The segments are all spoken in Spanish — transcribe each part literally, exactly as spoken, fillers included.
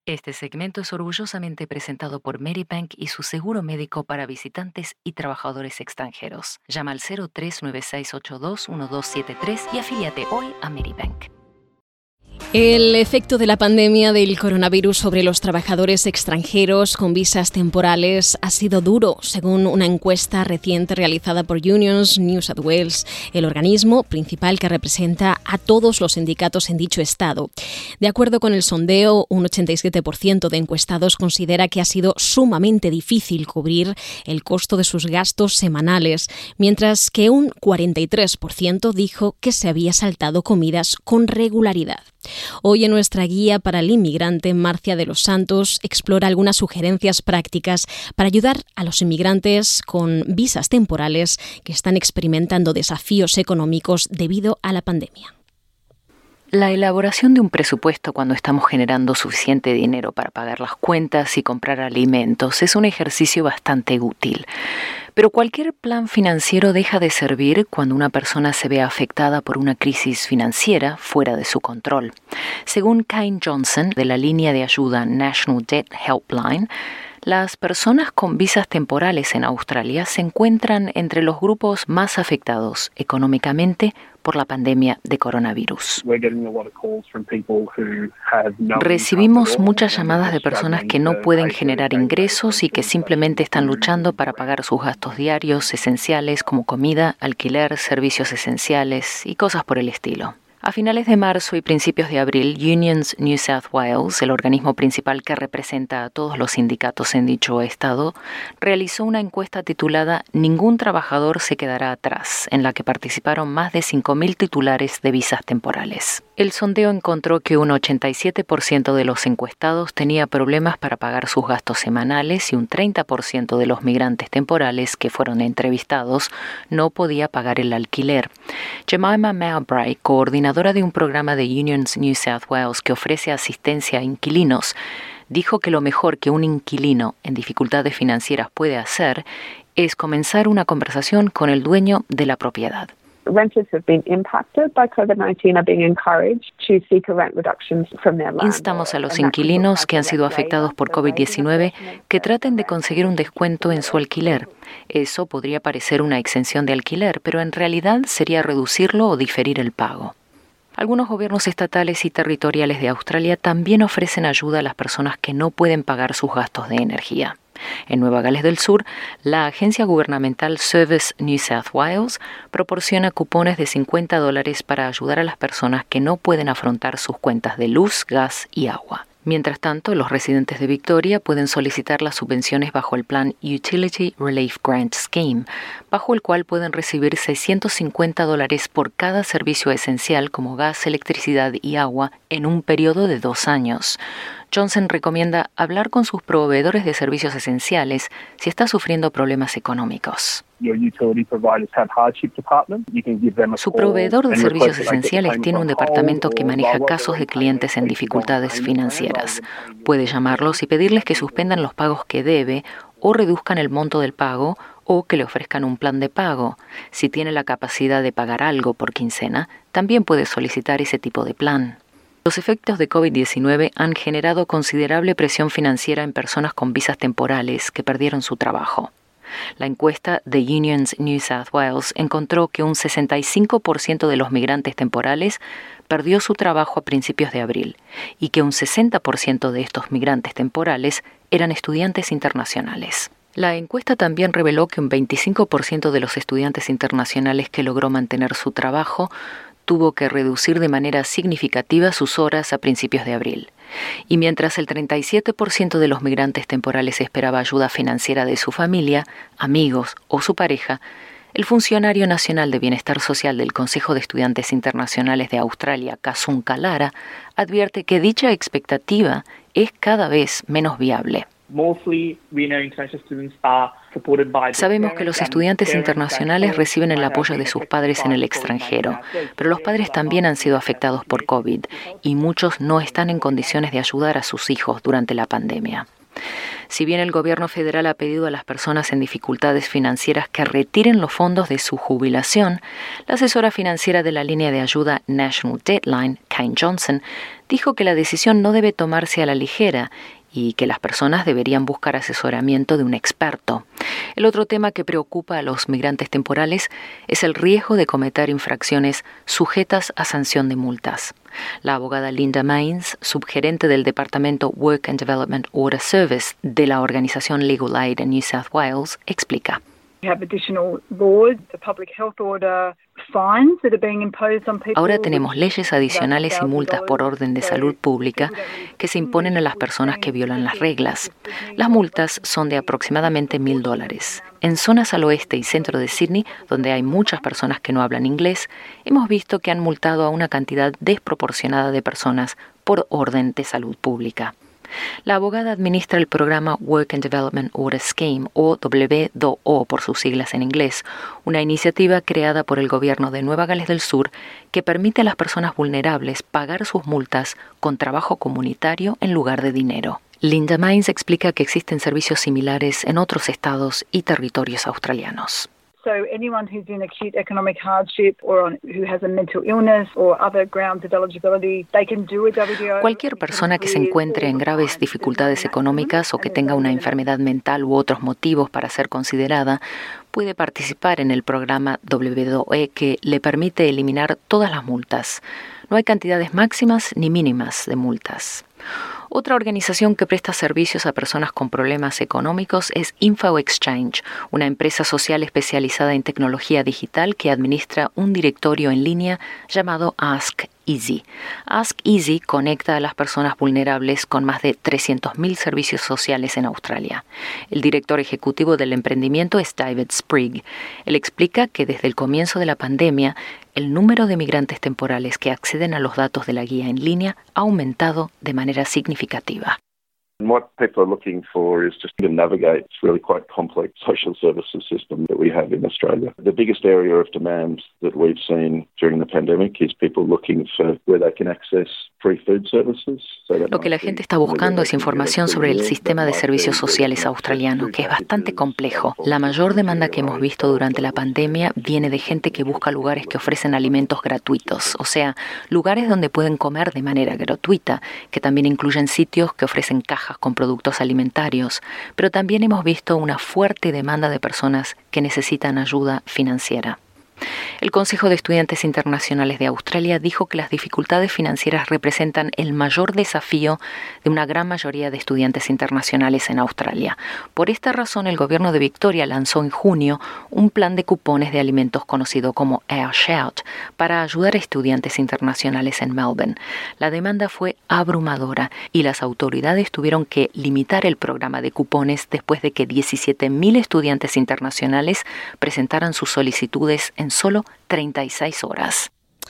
Este segmento es orgullosamente presentado por Medibank y su seguro médico para visitantes y trabajadores extranjeros. Llama al cero tres nueve seis ocho dos uno dos siete tres y afíliate hoy a Medibank. El efecto de la pandemia del coronavirus sobre los trabajadores extranjeros con visas temporales ha sido duro, según una encuesta reciente realizada por Unions New South Wales, el organismo principal que representa a todos los sindicatos en dicho estado. De acuerdo con el sondeo, un ochenta y siete por ciento de encuestados considera que ha sido sumamente difícil cubrir el costo de sus gastos semanales, mientras que un cuarenta y tres por ciento dijo que se había saltado comidas con regularidad. Hoy en nuestra guía para el inmigrante, Marcia de los Santos explora algunas sugerencias prácticas para ayudar a los inmigrantes con visas temporales que están experimentando desafíos económicos debido a la pandemia. La elaboración de un presupuesto cuando estamos generando suficiente dinero para pagar las cuentas y comprar alimentos es un ejercicio bastante útil. Pero cualquier plan financiero deja de servir cuando una persona se ve afectada por una crisis financiera fuera de su control. Según Kane Johnson, de la línea de ayuda National Debt Helpline, las personas con visas temporales en Australia se encuentran entre los grupos más afectados económicamente por la pandemia de coronavirus. Recibimos muchas llamadas de personas que no pueden generar ingresos y que simplemente están luchando para pagar sus gastos diarios esenciales como comida, alquiler, servicios esenciales y cosas por el estilo. A finales de marzo y principios de abril, Unions New South Wales, el organismo principal que representa a todos los sindicatos en dicho estado, realizó una encuesta titulada «Ningún trabajador se quedará atrás», en la que participaron más de cinco mil titulares de visas temporales. El sondeo encontró que un ochenta y siete por ciento de los encuestados tenía problemas para pagar sus gastos semanales y un treinta por ciento de los migrantes temporales que fueron entrevistados no podía pagar el alquiler. Jemima Mowbray, coordinadora de un programa de Unions New South Wales que ofrece asistencia a inquilinos, dijo que lo mejor que un inquilino en dificultades financieras puede hacer es comenzar una conversación con el dueño de la propiedad. Instamos a los inquilinos que han sido afectados por covid diecinueve que traten de conseguir un descuento en su alquiler. Eso podría parecer una exención de alquiler, pero en realidad sería reducirlo o diferir el pago. Algunos gobiernos estatales y territoriales de Australia también ofrecen ayuda a las personas que no pueden pagar sus gastos de energía. En Nueva Gales del Sur, la agencia gubernamental Service New South Wales proporciona cupones de cincuenta dólares para ayudar a las personas que no pueden afrontar sus cuentas de luz, gas y agua. Mientras tanto, los residentes de Victoria pueden solicitar las subvenciones bajo el plan Utility Relief Grant Scheme, bajo el cual pueden recibir seiscientos cincuenta dólares por cada servicio esencial como gas, electricidad y agua en un periodo de dos años. Johnson recomienda hablar con sus proveedores de servicios esenciales si está sufriendo problemas económicos. Su proveedor de servicios esenciales tiene un departamento que maneja casos de clientes en dificultades financieras. Puede llamarlos y pedirles que suspendan los pagos que debe o reduzcan el monto del pago o que le ofrezcan un plan de pago. Si tiene la capacidad de pagar algo por quincena, también puede solicitar ese tipo de plan. Los efectos de covid diecinueve han generado considerable presión financiera en personas con visas temporales que perdieron su trabajo. La encuesta de Unions New South Wales encontró que un sesenta y cinco por ciento de los migrantes temporales perdió su trabajo a principios de abril y que un sesenta por ciento de estos migrantes temporales eran estudiantes internacionales. La encuesta también reveló que un veinticinco por ciento de los estudiantes internacionales que logró mantener su trabajo tuvo que reducir de manera significativa sus horas a principios de abril. Y mientras el treinta y siete por ciento de los migrantes temporales esperaba ayuda financiera de su familia, amigos o su pareja, el funcionario nacional de Bienestar Social del Consejo de Estudiantes Internacionales de Australia, Kasunka Lara, advierte que dicha expectativa es cada vez menos viable. Sabemos que los estudiantes internacionales reciben el apoyo de sus padres en el extranjero, pero los padres también han sido afectados por COVID y muchos no están en condiciones de ayudar a sus hijos durante la pandemia. Si bien el gobierno federal ha pedido a las personas en dificultades financieras que retiren los fondos de su jubilación, la asesora financiera de la línea de ayuda National Deadline, Kane Johnson, dijo que la decisión no debe tomarse a la ligera y que las personas deberían buscar asesoramiento de un experto. El otro tema que preocupa a los migrantes temporales es el riesgo de cometer infracciones sujetas a sanción de multas. La abogada Linda Maines, subgerente del Departamento Work and Development Order Service de la organización Legal Aid en New South Wales, explica. Ahora tenemos leyes adicionales y multas por orden de salud pública que se imponen a las personas que violan las reglas. Las multas son de aproximadamente mil dólares. En zonas al oeste y centro de Sydney, donde hay muchas personas que no hablan inglés, hemos visto que han multado a una cantidad desproporcionada de personas por orden de salud pública. La abogada administra el programa Work and Development Order Scheme, o W dos O por sus siglas en inglés, una iniciativa creada por el gobierno de Nueva Gales del Sur que permite a las personas vulnerables pagar sus multas con trabajo comunitario en lugar de dinero. Linda Maines explica que existen servicios similares en otros estados y territorios australianos. So anyone who's in acute economic hardship or on, who has a mental illness or other grounds of eligibility, they can do a W O. Cualquier persona que se encuentre en graves dificultades económicas o que tenga una enfermedad mental u otros motivos para ser considerada puede participar en el programa W dos O que le permite eliminar todas las multas. No hay cantidades máximas ni mínimas de multas. Otra organización que presta servicios a personas con problemas económicos es InfoExchange, una empresa social especializada en tecnología digital que administra un directorio en línea llamado Ask Easy. Ask Easy conecta a las personas vulnerables con más de trescientos mil servicios sociales en Australia. El director ejecutivo del emprendimiento es David Sprigg. Él explica que desde el comienzo de la pandemia, el número de migrantes temporales que acceden a los datos de la guía en línea ha aumentado de manera significativa. What people are looking for is just to navigate this really quite complex social services system that we have in Australia. The biggest area of demand that we've seen during the pandemic is people looking for where they can access free food services. Lo que la gente está buscando es información sobre el sistema de servicios sociales australiano, que es bastante complejo. La mayor demanda que hemos visto durante la pandemia viene de gente que busca lugares que ofrecen alimentos gratuitos, o sea, lugares donde pueden comer de manera gratuita, que también incluyen sitios que ofrecen cajas con productos alimentarios, pero también hemos visto una fuerte demanda de personas que necesitan ayuda financiera. El Consejo de Estudiantes Internacionales de Australia dijo que las dificultades financieras representan el mayor desafío de una gran mayoría de estudiantes internacionales en Australia. Por esta razón, el gobierno de Victoria lanzó en junio un plan de cupones de alimentos conocido como Our Shout para ayudar a estudiantes internacionales en Melbourne. La demanda fue abrumadora y las autoridades tuvieron que limitar el programa de cupones después de que diecisiete mil estudiantes internacionales presentaran sus solicitudes en solo treinta y seis horas.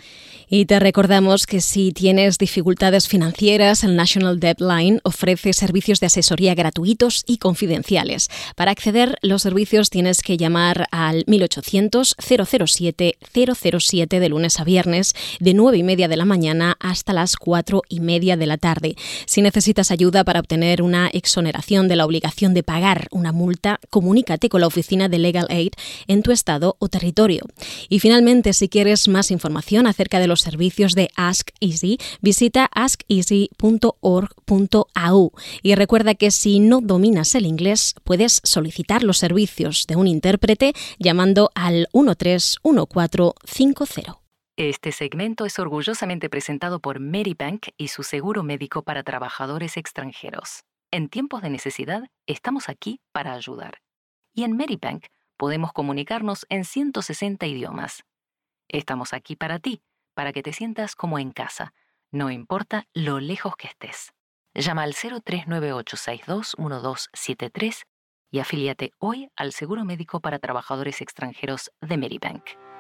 Y te recordamos que si tienes dificultades financieras, el National Deadline ofrece servicios de asesoría gratuitos y confidenciales. Para acceder a los servicios tienes que llamar al mil ochocientos, cero cero siete, cero cero siete de lunes a viernes, de nueve y media de la mañana hasta las cuatro y media de la tarde. Si necesitas ayuda para obtener una exoneración de la obligación de pagar una multa, comunícate con la oficina de Legal Aid en tu estado o territorio. Y finalmente, si quieres más información acerca de los servicios de Ask Easy, visita ask easy punto org punto a u y recuerda que si no dominas el inglés puedes solicitar los servicios de un intérprete llamando al uno tres uno cuatro cinco cero. Este segmento es orgullosamente presentado por Medibank y su seguro médico para trabajadores extranjeros. En tiempos de necesidad, estamos aquí para ayudar. Y en Medibank podemos comunicarnos en ciento sesenta idiomas. Estamos aquí para ti, para que te sientas como en casa, no importa lo lejos que estés. Llama al cero tres nueve ocho seis dos uno dos siete tres y afíliate hoy al seguro médico para trabajadores extranjeros de Medibank.